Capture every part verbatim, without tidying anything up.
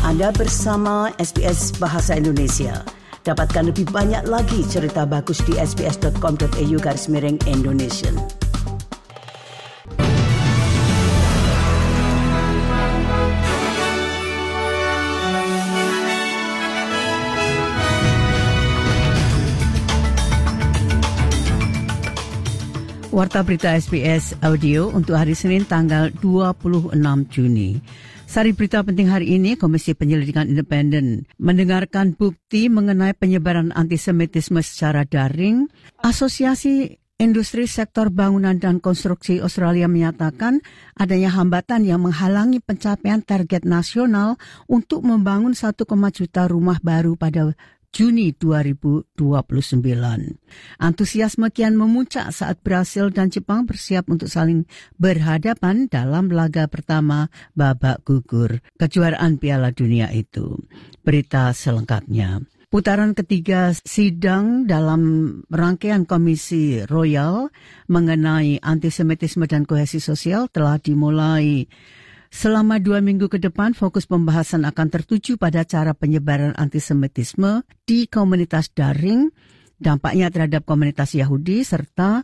Anda bersama S B S Bahasa Indonesia. Dapatkan lebih banyak lagi cerita bagus di sbs.com.au garis miring Indonesian. Warta berita S B S Audio untuk hari Senin tanggal dua puluh enam Juni. Sari berita penting hari ini, Komisi Penyelidikan Independen mendengarkan bukti mengenai penyebaran antisemitisme secara daring. Asosiasi Industri Sektor Bangunan dan Konstruksi Australia menyatakan adanya hambatan yang menghalangi pencapaian target nasional untuk membangun satu koma juta rumah baru pada Juni dua ribu dua puluh sembilan. Antusiasme kian memuncak saat Brasil dan Jepang bersiap untuk saling berhadapan dalam laga pertama babak gugur kejuaraan Piala Dunia itu. Berita selengkapnya. Putaran ketiga sidang dalam rangkaian Komisi Royal mengenai antisemitisme dan kohesi sosial telah dimulai. Selama dua minggu ke depan, fokus pembahasan akan tertuju pada cara penyebaran antisemitisme di komunitas daring, dampaknya terhadap komunitas Yahudi, serta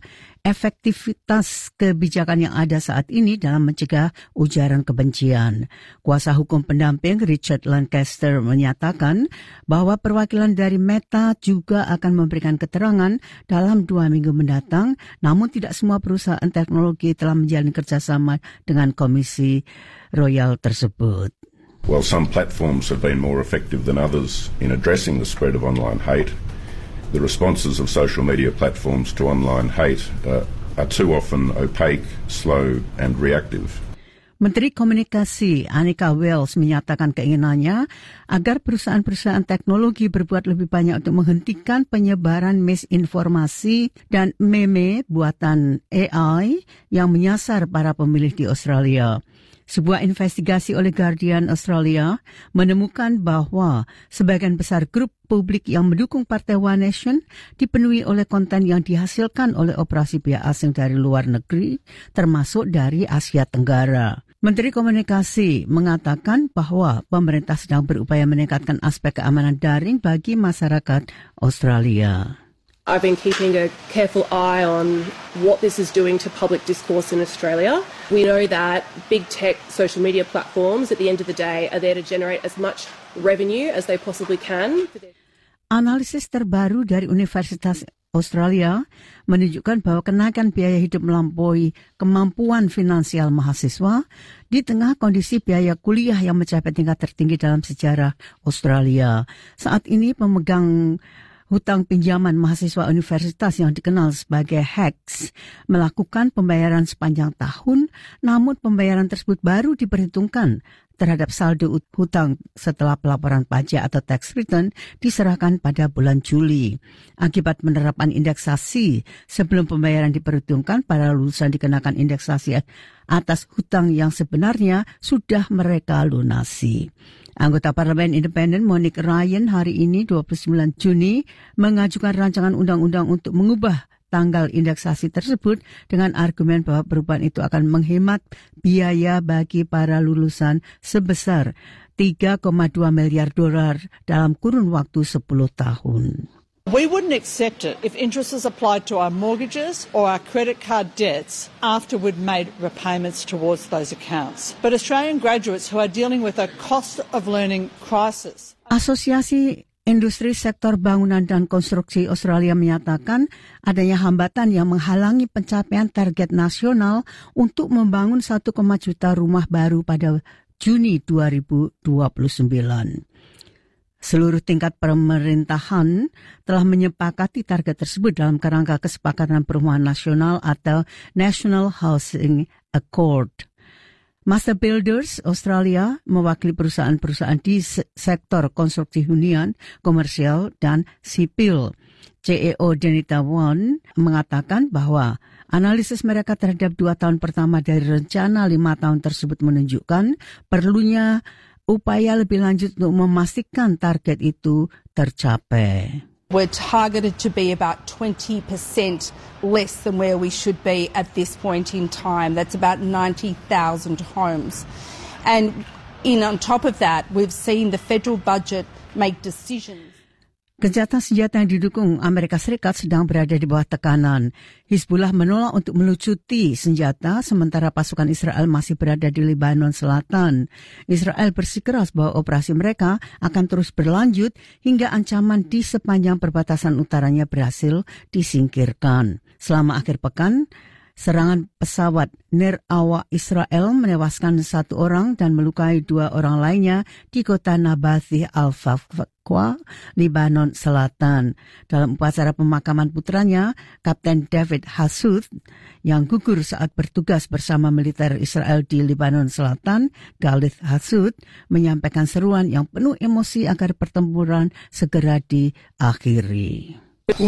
efektivitas kebijakan yang ada saat ini dalam mencegah ujaran kebencian. Kuasa hukum pendamping Richard Lancaster menyatakan bahwa perwakilan dari Meta juga akan memberikan keterangan dalam dua minggu mendatang, namun tidak semua perusahaan teknologi telah menjalin kerjasama dengan Komisi Royal tersebut. While some platforms have been more effective than others in addressing the spread of online hate, the responses of social media platforms to online hate uh, are too often opaque, slow and reactive. Menteri Komunikasi Anika Wells menyatakan keinginannya agar perusahaan-perusahaan teknologi berbuat lebih banyak untuk menghentikan penyebaran misinformasi dan meme buatan A I yang menyasar para pemilih di Australia. Sebuah investigasi oleh Guardian Australia menemukan bahwa sebagian besar grup publik yang mendukung Partai One Nation dipenuhi oleh konten yang dihasilkan oleh operasi pihak asing dari luar negeri, termasuk dari Asia Tenggara. Menteri Komunikasi mengatakan bahwa pemerintah sedang berupaya meningkatkan aspek keamanan daring bagi masyarakat Australia. I've been keeping a careful eye on what this is doing to public discourse in Australia. We know that big tech social media platforms at the end of the day are there to generate as much revenue as they possibly can. Analisis terbaru dari Universitas Australia menunjukkan bahwa kenaikan biaya hidup melampaui kemampuan finansial mahasiswa di tengah kondisi biaya kuliah yang mencapai tingkat tertinggi dalam sejarah Australia. Saat ini pemegang hutang pinjaman mahasiswa universitas yang dikenal sebagai H E C S melakukan pembayaran sepanjang tahun, namun pembayaran tersebut baru diperhitungkan terhadap saldo hutang setelah pelaporan pajak atau tax return diserahkan pada bulan Juli. Akibat penerapan indeksasi sebelum pembayaran diperhitungkan, para lulusan dikenakan indeksasi atas hutang yang sebenarnya sudah mereka lunasi. Anggota Parlemen Independen Monique Ryan hari ini dua puluh sembilan Juni mengajukan rancangan undang-undang untuk mengubah tanggal indeksasi tersebut dengan argumen bahwa perubahan itu akan menghemat biaya bagi para lulusan sebesar tiga koma dua miliar dolar dalam kurun waktu sepuluh tahun. We wouldn't accept it if interest is applied to our mortgages or our credit card debts after we'd made repayments towards those accounts. But Australian graduates who are dealing with a cost of learning crisis. Asosiasi Industri Sektor Bangunan dan Konstruksi Australia menyatakan adanya hambatan yang menghalangi pencapaian target nasional untuk membangun satu koma juta rumah baru pada Juni dua ribu dua puluh sembilan. Seluruh tingkat pemerintahan telah menyepakati target tersebut dalam kerangka kesepakatan perumahan nasional atau National Housing Accord. Master Builders Australia mewakili perusahaan-perusahaan di sektor konstruksi hunian, komersial, dan sipil. C E O Denita Won mengatakan bahwa analisis mereka terhadap dua tahun pertama dari rencana lima tahun tersebut menunjukkan perlunya upaya lebih lanjut untuk memastikan target itu tercapai. We're targeted to be about twenty percent less than where we should be at this point in time. That's about ninety thousand homes. And in on top of that, we've seen the federal budget make decisions. Gencatan senjata yang didukung Amerika Serikat sedang berada di bawah tekanan. Hizbullah menolak untuk melucuti senjata sementara pasukan Israel masih berada di Lebanon Selatan. Israel bersikeras bahwa operasi mereka akan terus berlanjut hingga ancaman di sepanjang perbatasan utaranya berhasil disingkirkan. Selama akhir pekan, serangan pesawat nir awak Israel menewaskan satu orang dan melukai dua orang lainnya di kota Nabathi Al-Faqwa, Lebanon Selatan. Dalam upacara pemakaman putranya, Kapten David Hasud, yang gugur saat bertugas bersama militer Israel di Lebanon Selatan, Galith Hasud, menyampaikan seruan yang penuh emosi agar pertempuran segera diakhiri.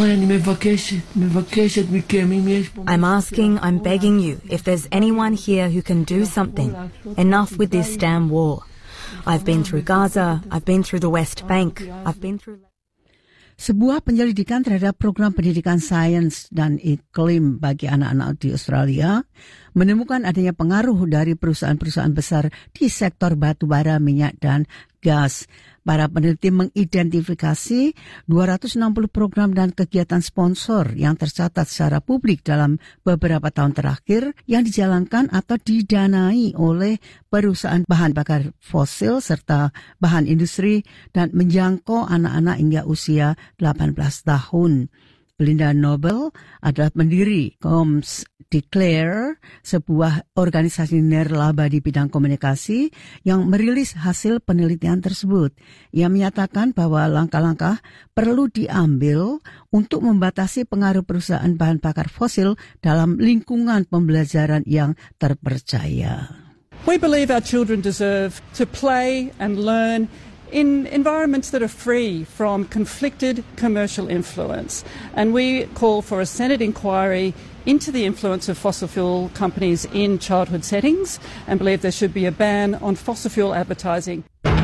I'm asking, I'm begging you, if there's anyone here who can do something. Enough with this damn war. I've been through Gaza, I've been through the West Bank, I've been through... Sebuah penyelidikan terhadap program pendidikan sains dan iklim bagi anak-anak di Australia menemukan adanya pengaruh dari perusahaan-perusahaan besar di sektor batu bara, minyak, dan gas. Para peneliti mengidentifikasi dua ratus enam puluh program dan kegiatan sponsor yang tercatat secara publik dalam beberapa tahun terakhir yang dijalankan atau didanai oleh perusahaan bahan bakar fosil serta bahan industri dan menjangkau anak-anak hingga usia delapan belas tahun. Belinda Nobel adalah pendiri Comms Declare, sebuah organisasi nirlaba di bidang komunikasi yang merilis hasil penelitian tersebut. Ia menyatakan bahwa langkah-langkah perlu diambil untuk membatasi pengaruh perusahaan bahan bakar fosil dalam lingkungan pembelajaran yang terpercaya. We believe our children deserve to play and learn in environments that are free from conflicted commercial influence. And we call for a Senate inquiry into the influence of fossil fuel companies in childhood settings and believe there should be a ban on fossil fuel advertising.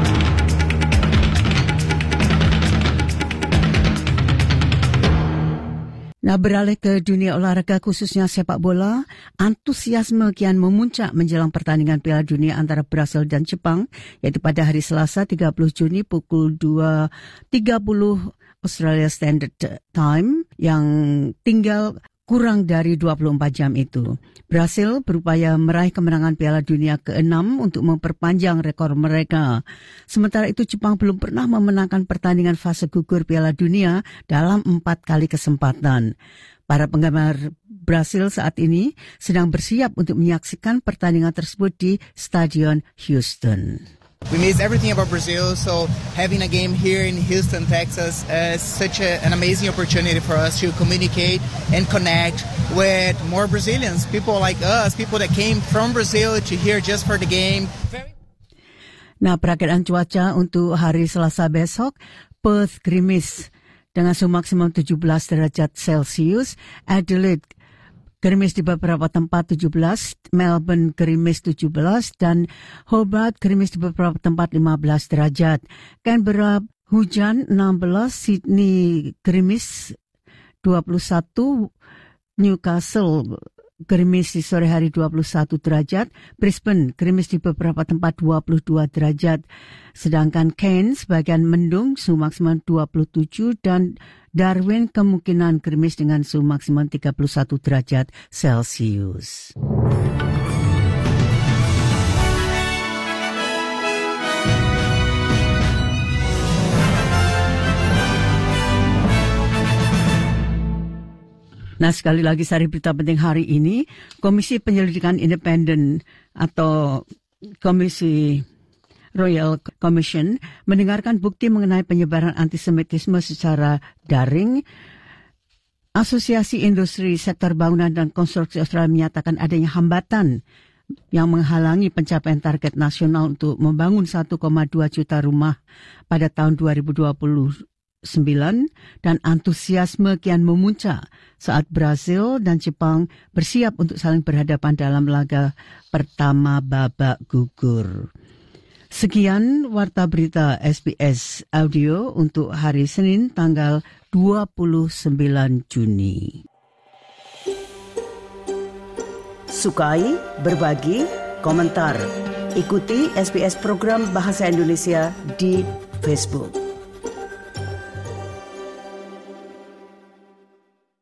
Nah, beralih ke dunia olahraga khususnya sepak bola, antusiasme kian memuncak menjelang pertandingan Piala Dunia antara Brasil dan Jepang, yaitu pada hari Selasa tiga puluh Juni pukul dua tiga puluh Australia Standard Time yang tinggal kurang dari dua puluh empat jam itu. Brasil berupaya meraih kemenangan Piala Dunia keenam untuk memperpanjang rekor mereka. Sementara itu Jepang belum pernah memenangkan pertandingan fase gugur Piala Dunia dalam empat kali kesempatan. Para penggemar Brasil saat ini sedang bersiap untuk menyaksikan pertandingan tersebut di Stadion Houston. We miss everything about Brazil, so having a game here in Houston, Texas is such a, an amazing opportunity for us to communicate and connect with more Brazilians, people like us, people that came from Brazil to here just for the game. Nah, perakiraan cuaca untuk hari Selasa besok, Perth gerimis dengan suhu maksimum tujuh belas derajat Celcius, Adelaide gerimis di beberapa tempat tujuh belas, Melbourne gerimis tujuh belas, dan Hobart gerimis di beberapa tempat lima belas derajat. Canberra hujan enam belas, Sydney gerimis dua puluh satu, Newcastle gerimis di sore hari dua puluh satu derajat, Brisbane gerimis di beberapa tempat dua puluh dua derajat, sedangkan Cairns sebagian mendung suhu maksimum dua puluh tujuh dan Darwin kemungkinan gerimis dengan suhu maksimum tiga puluh satu derajat Celcius. Nah, sekali lagi sari berita penting hari ini, Komisi Penyelidikan Independen atau Komisi Royal Commission mendengarkan bukti mengenai penyebaran antisemitisme secara daring. Asosiasi Industri Sektor Bangunan dan Konstruksi Australia menyatakan adanya hambatan yang menghalangi pencapaian target nasional untuk membangun satu koma dua juta rumah pada tahun dua ribu dua puluh sembilan dan antusiasme kian memuncak saat Brasil dan Jepang bersiap untuk saling berhadapan dalam laga pertama babak gugur. Sekian Warta Berita S B S Audio untuk hari Senin tanggal dua puluh sembilan Juni. Sukai, berbagi, komentar. Ikuti S B S program Bahasa Indonesia di Facebook.